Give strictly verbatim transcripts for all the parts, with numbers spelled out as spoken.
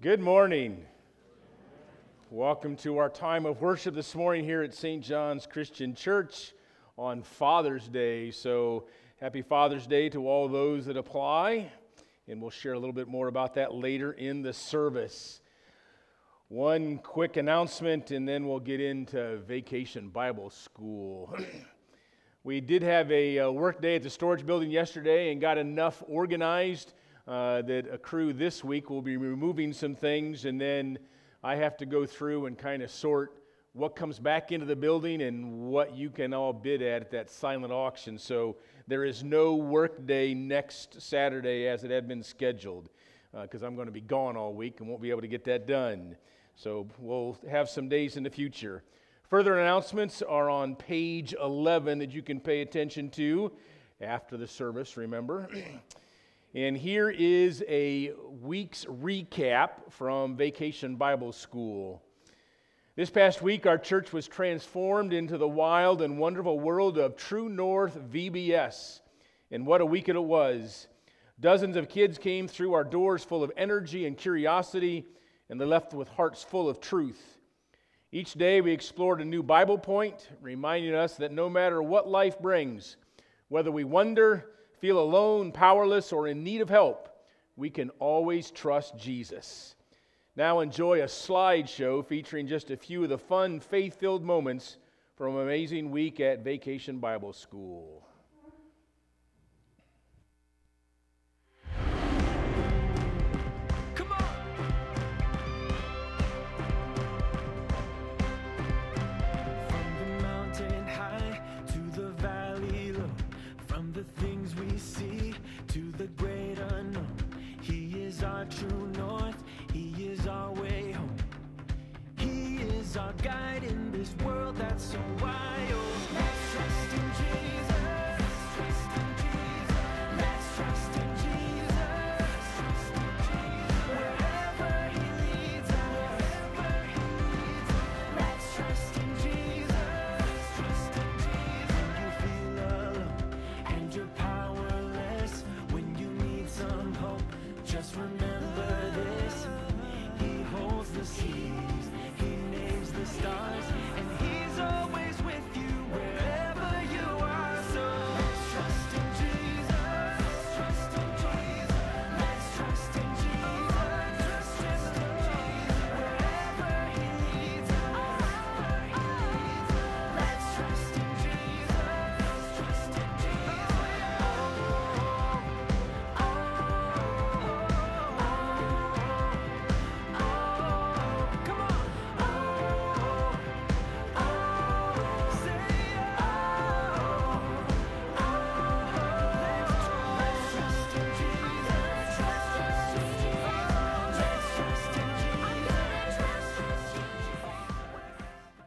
Good morning. Welcome to our time of worship this morning here at Saint John's Christian Church on Father's Day. So happy Father's Day to all those that apply, and we'll share a little bit more about that later in the service. One quick announcement, and then we'll get into Vacation Bible School. We did have a, a work day at the storage building yesterday and got enough organized Uh, that a crew this week will be removing some things, and then I have to go through and kind of sort what comes back into the building and what you can all bid at at that silent auction. So there is no work day next Saturday as it had been scheduled, because uh, I'm going to be gone all week and won't be able to get that done. So we'll have some days in the future. Further announcements are on page eleven that you can pay attention to after the service, remember. And here is a week's recap from Vacation Bible School. This past week, our church was transformed into the wild and wonderful world of True North V B S. And what a week it was. Dozens of kids came through our doors full of energy and curiosity, and they left with hearts full of truth. Each day, we explored a new Bible point, reminding us that no matter what life brings, whether we wonder, feel alone, powerless, or in need of help, we can always trust Jesus. Now enjoy a slideshow featuring just a few of the fun, faith-filled moments from an amazing week at Vacation Bible School. Come on! From the mountain high to the valley low, from the things we see to the great unknown, He is our true north, He is our way home. He is our guide in this world that's so wild. Let's trust in Jesus. Trust in Jesus. Let's trust in Jesus. Trust in Jesus. Wherever He leads us, wherever He leads us. Let's trust in Jesus. Trust in Jesus. When you feel alone and you're powerless, when you need some hope, just remember this: He holds the seas, He names the stars, and He's always with you wherever you are. So let's trust in Jesus. Trust in Jesus. Let's trust in Jesus. Trust in Jesus. Wherever He leads us, wherever He leads us. Let's trust in Jesus. Trust in Jesus. Oh, oh, oh, oh, come on. Oh, oh, say oh, oh, let's trust in Jesus. Trust in Jesus. Let's trust in Jesus. Trust in Jesus.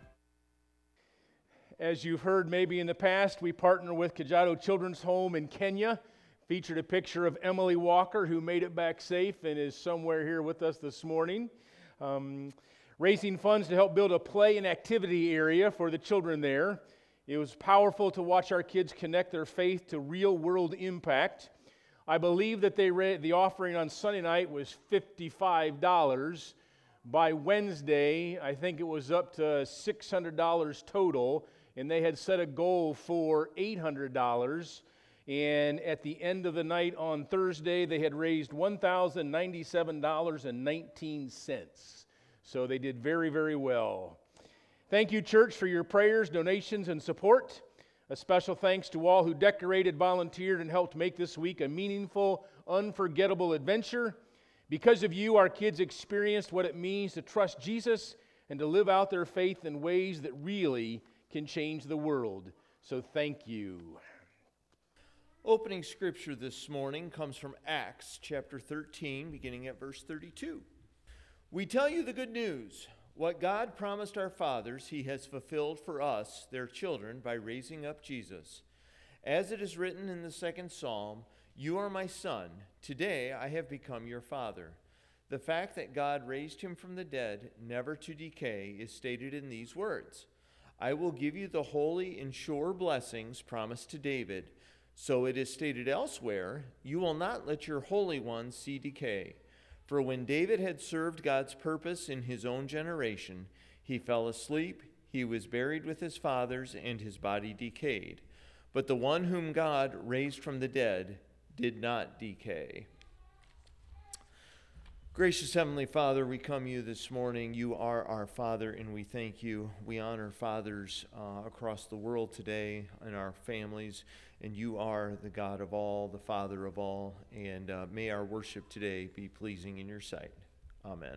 As you've heard maybe in the past, we partner with Kajiado Children's Home in Kenya. Featured a picture of Emily Walker, who made it back safe and is somewhere here with us this morning. Um, raising funds to help build a play and activity area for the children there. It was powerful to watch our kids connect their faith to real-world impact. I believe that they ra- the offering on Sunday night was fifty-five dollars. By Wednesday, I think it was up to six hundred dollars total, and they had set a goal for eight hundred dollars. And at the end of the night on Thursday, they had raised one thousand ninety-seven dollars and nineteen cents. So they did very, very well. Thank you, church, for your prayers, donations, and support. A special thanks to all who decorated, volunteered, and helped make this week a meaningful, unforgettable adventure. Because of you, our kids experienced what it means to trust Jesus and to live out their faith in ways that really can change the world. So thank you. Opening scripture this morning comes from Acts chapter thirteen, beginning at verse thirty-two. We tell you the good news. What God promised our fathers, He has fulfilled for us, their children, by raising up Jesus. As it is written in the second psalm, you are my son. Today I have become your father. The fact that God raised him from the dead, never to decay, is stated in these words. I will give you the holy and sure blessings promised to David. So it is stated elsewhere, you will not let your Holy One see decay. For when David had served God's purpose in his own generation, he fell asleep, he was buried with his fathers, and his body decayed. But the one whom God raised from the dead did not decay. Gracious Heavenly Father, we come to you this morning. You are our Father, and we thank you. We honor fathers uh, across the world today and our families, and you are the God of all, the Father of all, and uh, may our worship today be pleasing in your sight. Amen.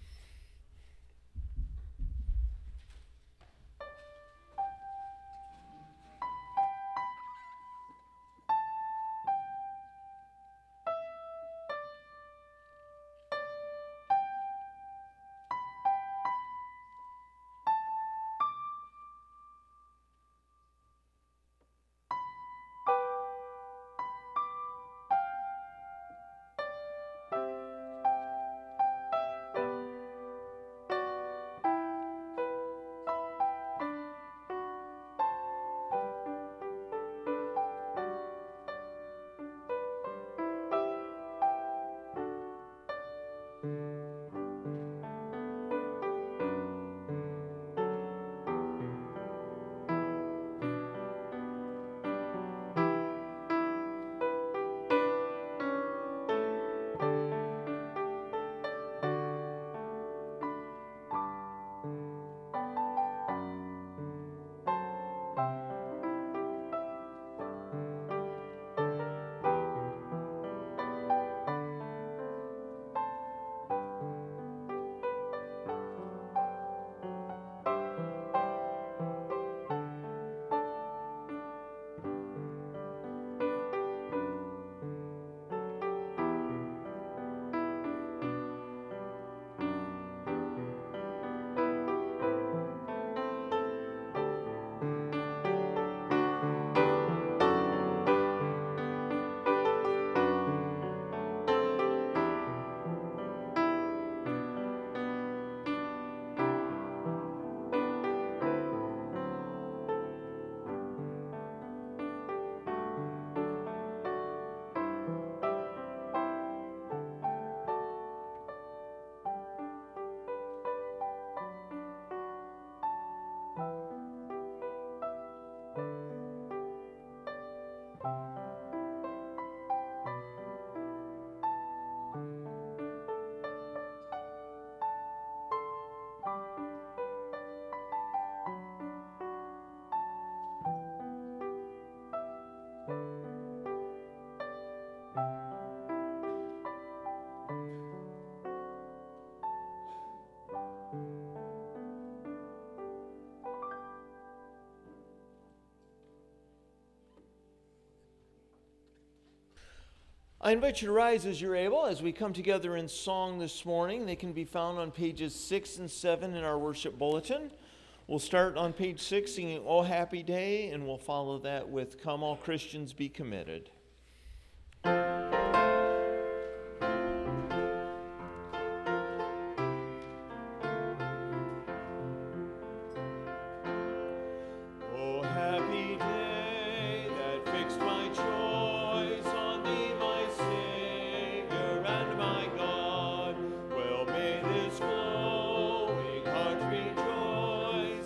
I invite you to rise as you're able as we come together in song this morning. They can be found on pages six and seven in our worship bulletin. We'll start on page six singing "O Happy Day," and we'll follow that with "Come All Christians Be Committed."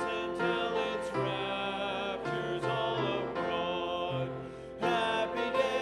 Happy day.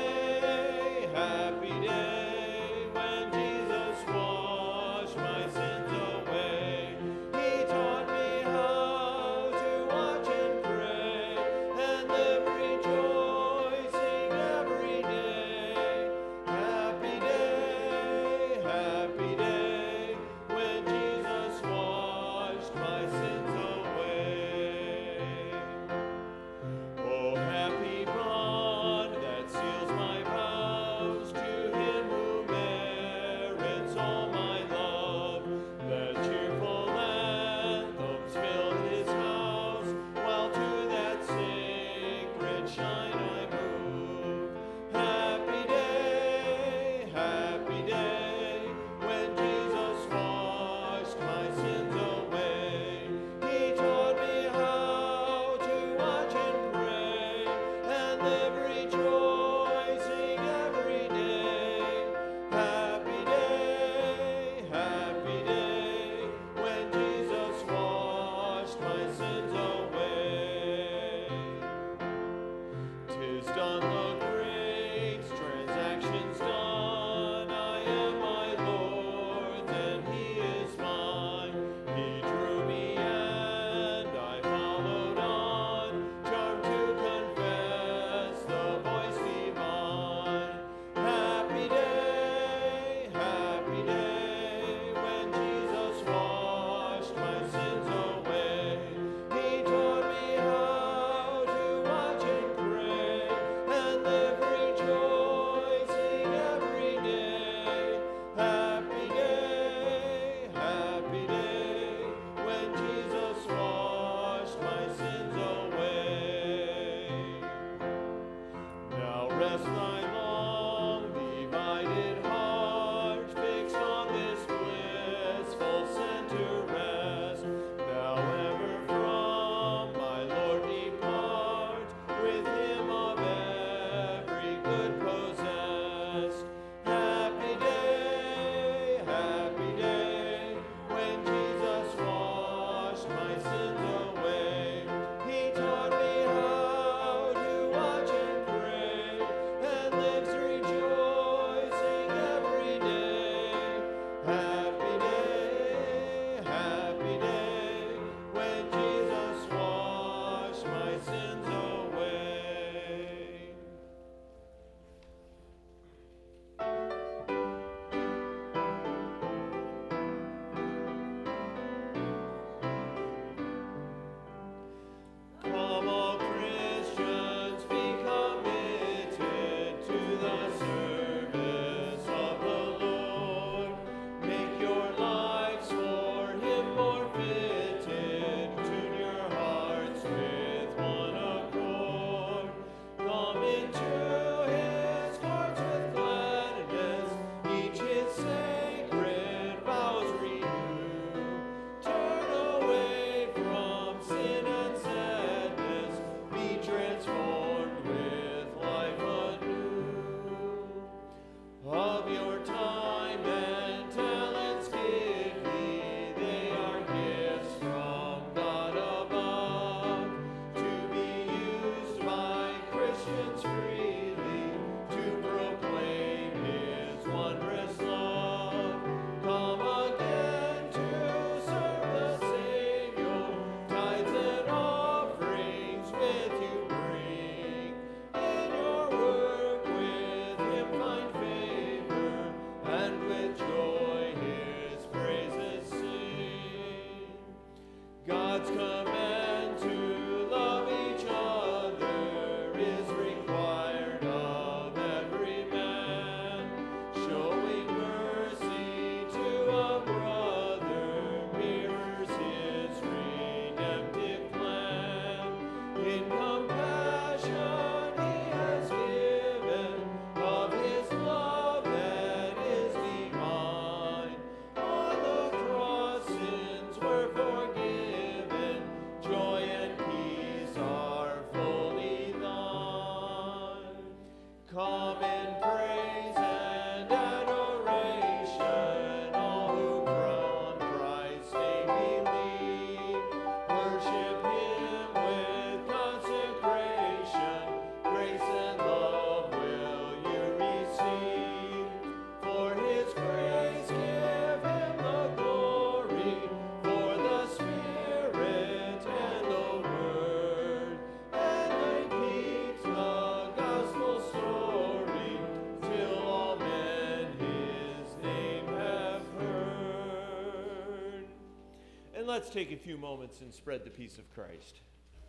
God's command to love each other is required of every man. Showing mercy to a brother mirrors his redemptive plan. In compassion he has given of his love that is divine. On the cross sins were forgiven, joy and peace are fully thine. Come in praise and adoration, all who from Christ's name believe. Worship him with consecration, grace and love will you receive. For his grace give him the glory, for the Spirit and the Word, and repeat the gospel story till all men his name have heard. And let's take a few moments and spread the peace of Christ.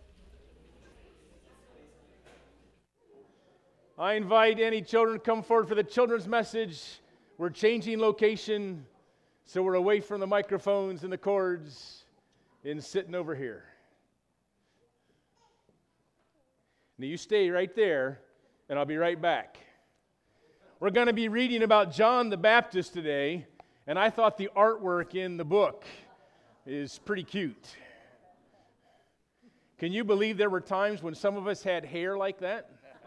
I invite any children to come forward for the children's message. We're changing location, so we're away from the microphones and the cords and sitting over here. Now you stay right there, and I'll be right back. We're going to be reading about John the Baptist today, and I thought the artwork in the book is pretty cute. Can you believe there were times when some of us had hair like that?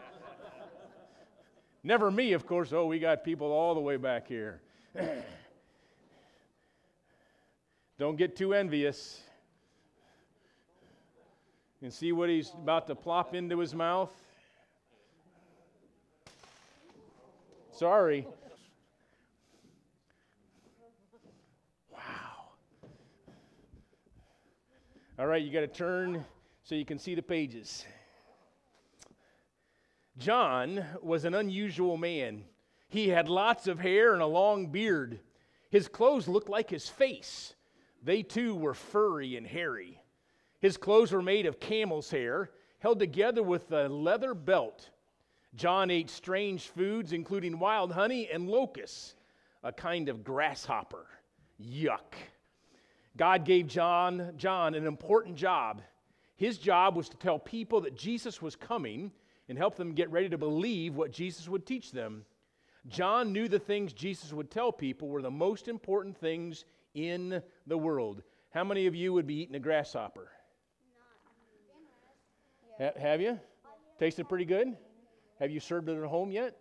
Never me, of course. Oh, we got people all the way back here. Don't get too envious. And see what he's about to plop into his mouth? Sorry. Wow. All right, you got to turn so you can see the pages. John was an unusual man. He had lots of hair and a long beard. His clothes looked like his face. They too were furry and hairy. His clothes were made of camel's hair, held together with a leather belt. John ate strange foods, including wild honey and locusts, a kind of grasshopper. Yuck. God gave John, John an important job. His job was to tell people that Jesus was coming and help them get ready to believe what Jesus would teach them. John knew the things Jesus would tell people were the most important things in the world. How many of you would be eating a grasshopper? Ha- have you? Tasted pretty good? Have you served it at home yet?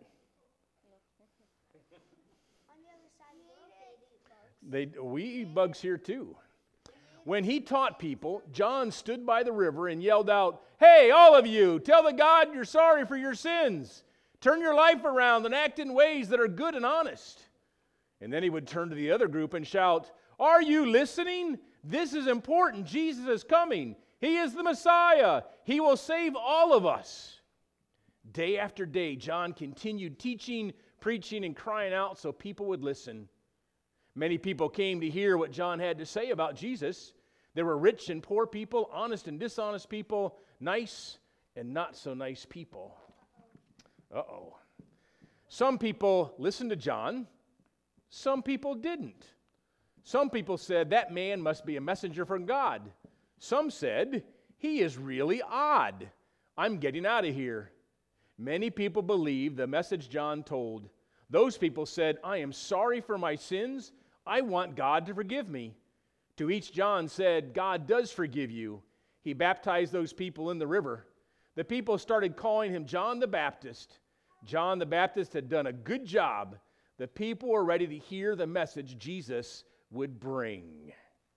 They, we eat bugs here too. When he taught people, John stood by the river and yelled out, "Hey, all of you, tell the God you're sorry for your sins. Turn your life around and act in ways that are good and honest." And then he would turn to the other group and shout, "Are you listening? This is important. Jesus is coming. He is the Messiah. He will save all of us." Day after day, John continued teaching, preaching, and crying out so people would listen. Many people came to hear what John had to say about Jesus. There were rich and poor people, honest and dishonest people, nice and not so nice people. Uh-oh. Some people listened to John. Some people didn't. Some people said, "That man must be a messenger from God." Some said, "He is really odd. I'm getting out of here." Many people believed the message John told. Those people said, "I am sorry for my sins. I want God to forgive me." To each John said, "God does forgive you." He baptized those people in the river. The people started calling him John the Baptist. John the Baptist had done a good job. The people were ready to hear the message Jesus would bring.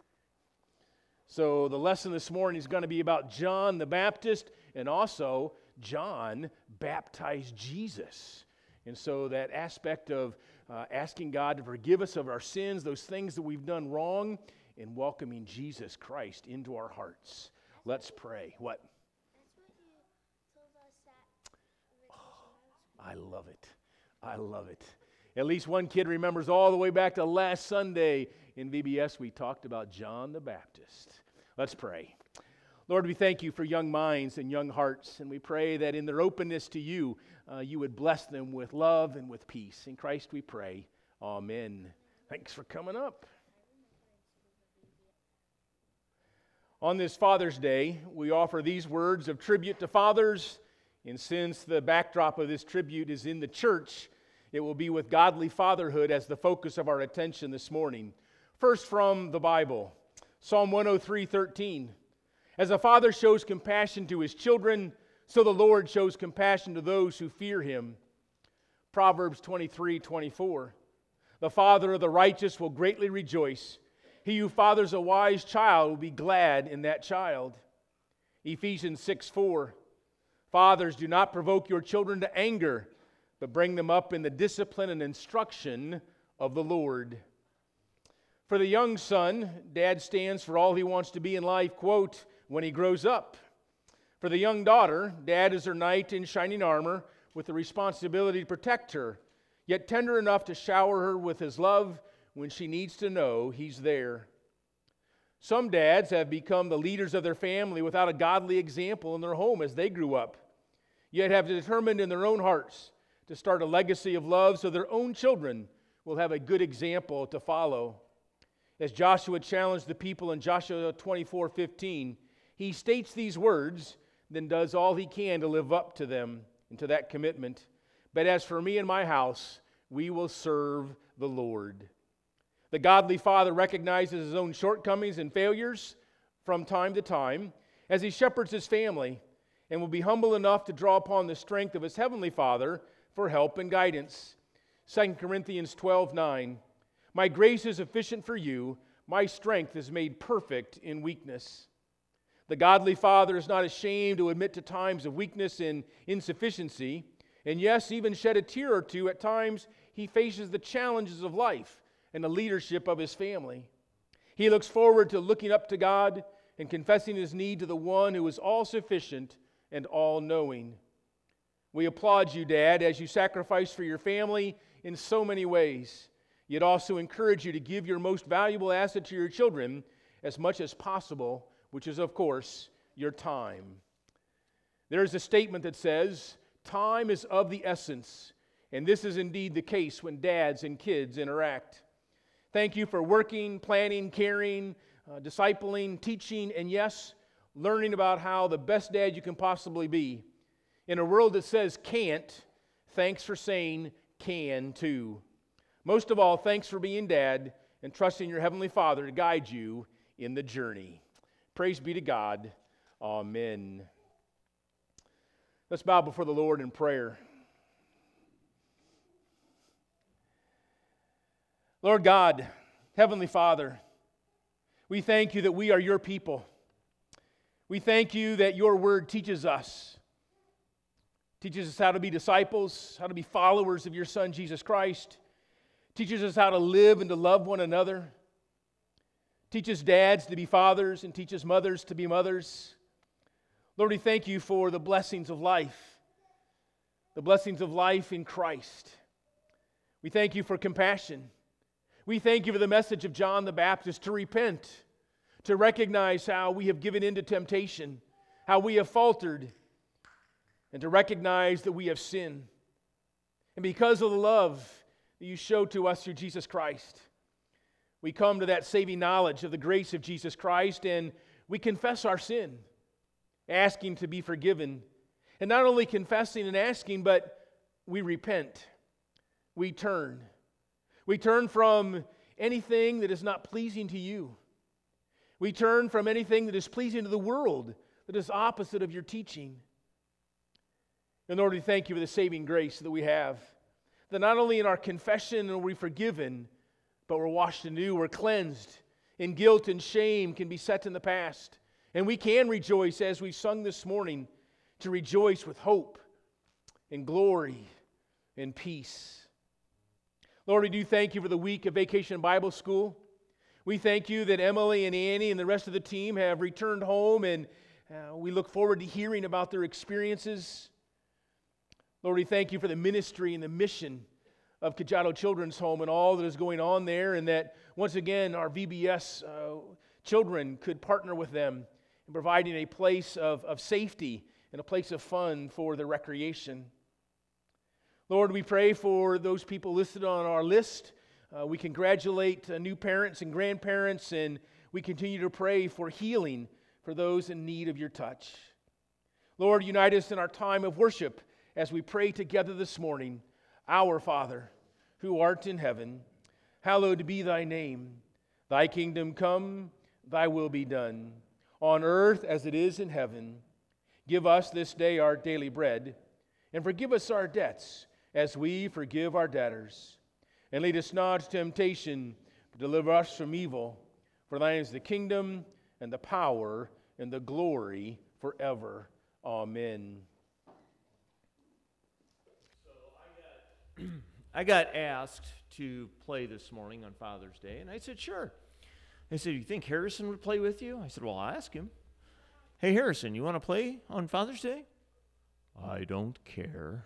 So the lesson this morning is going to be about John the Baptist, and also John baptized Jesus. And so that aspect of uh, asking God to forgive us of our sins, those things that we've done wrong, and welcoming Jesus Christ into our hearts. Let's pray. What? That's what you told us at Oh, I love it. I love it. At least one kid remembers all the way back to last Sunday in V B S we talked about John the Baptist. Let's pray. Lord, we thank you for young minds and young hearts, and we pray that in their openness to you, uh, you would bless them with love and with peace. In Christ we pray. Amen. Thanks for coming up. On this Father's Day, we offer these words of tribute to fathers, and since the backdrop of this tribute is in the church, it will be with godly fatherhood as the focus of our attention this morning. First from the Bible, Psalm one oh three, thirteen. As a father shows compassion to his children, so the Lord shows compassion to those who fear him. Proverbs twenty-three, twenty-four. The father of the righteous will greatly rejoice. He who fathers a wise child will be glad in that child. Ephesians six, four. Fathers, do not provoke your children to anger, but bring them up in the discipline and instruction of the Lord. For the young son, dad stands for all he wants to be in life, quote, when he grows up. For the young daughter, dad is her knight in shining armor with the responsibility to protect her, yet tender enough to shower her with his love when she needs to know he's there. Some dads have become the leaders of their family without a godly example in their home as they grew up, yet have determined in their own hearts to start a legacy of love so their own children will have a good example to follow. As Joshua challenged the people in Joshua twenty-four, fifteen, he states these words, then does all he can to live up to them and to that commitment. But as for me and my house, we will serve the Lord. The godly father recognizes his own shortcomings and failures from time to time as he shepherds his family and will be humble enough to draw upon the strength of his heavenly Father for help and guidance. Second Corinthians twelve, nine. My grace is sufficient for you. My strength is made perfect in weakness. The godly father is not ashamed to admit to times of weakness and insufficiency, and yes, even shed a tear or two at times he faces the challenges of life and the leadership of his family. He looks forward to looking up to God and confessing his need to the one who is all-sufficient and all-knowing. We applaud you, Dad, as you sacrifice for your family in so many ways, yet also encourage you to give your most valuable asset to your children as much as possible, which is, of course, your time. There is a statement that says, time is of the essence, and this is indeed the case when dads and kids interact. Thank you for working, planning, caring, uh, discipling, teaching, and yes, learning about how the best dad you can possibly be. In a world that says can't, thanks for saying can too. Most of all, thanks for being dad and trusting your Heavenly Father to guide you in the journey. Praise be to God. Amen. Let's bow before the Lord in prayer. Lord God, Heavenly Father, we thank you that we are your people. We thank you that your word teaches us, teaches us how to be disciples, how to be followers of your Son, Jesus Christ, teaches us how to live and to love one another, teaches dads to be fathers and teaches mothers to be mothers. Lord, we thank you for the blessings of life, the blessings of life in Christ. We thank you for compassion. We thank you for the message of John the Baptist to repent, to recognize how we have given in to temptation, how we have faltered, and to recognize that we have sinned. And because of the love that you show to us through Jesus Christ, we come to that saving knowledge of the grace of Jesus Christ, and we confess our sin, asking to be forgiven. And not only confessing and asking, but we repent. We turn. We turn from anything that is not pleasing to you. We turn from anything that is pleasing to the world, that is opposite of your teaching. And Lord, we thank you for the saving grace that we have. That not only in our confession are we forgiven, but we're washed anew, we're cleansed, and guilt and shame can be set in the past. And we can rejoice, as we sung this morning, to rejoice with hope and glory and peace. Lord, we do thank you for the week of Vacation Bible School. We thank you that Emily and Annie and the rest of the team have returned home, and uh, we look forward to hearing about their experiences. Lord, we thank you for the ministry and the mission of Cajado Children's Home and all that is going on there, and that once again our V B S uh, children could partner with them and providing a place of, of safety and a place of fun for the recreation. Lord, we pray for those people listed on our list. Uh, we congratulate uh, new parents and grandparents, and we continue to pray for healing for those in need of your touch. Lord, unite us in our time of worship as we pray together this morning. Our Father, who art in heaven, hallowed be thy name. Thy kingdom come, thy will be done, on earth as it is in heaven. Give us this day our daily bread, and forgive us our debts, as we forgive our debtors. And lead us not to temptation, but deliver us from evil. For thine is the kingdom, and the power, and the glory forever. Amen. I got asked to play this morning on Father's Day, and I said, sure. They said, you think Harrison would play with you? I said, well, I'll ask him. Hey, Harrison, you want to play on Father's Day? I don't care.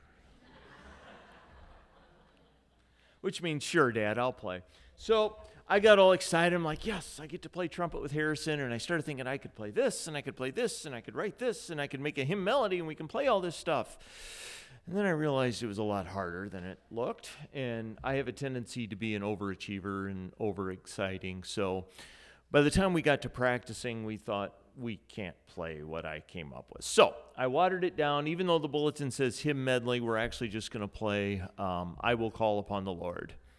Which means, sure, Dad, I'll play. So I got all excited. I'm like, yes, I get to play trumpet with Harrison. And I started thinking I could play this, and I could play this, and I could write this, and I could make a hymn melody, and we can play all this stuff. And then I realized it was a lot harder than it looked. And I have a tendency to be an overachiever and overexciting. So by the time we got to practicing, we thought, we can't play what I came up with. So I watered it down. Even though the bulletin says hymn medley, we're actually just going to play um, I Will Call Upon the Lord.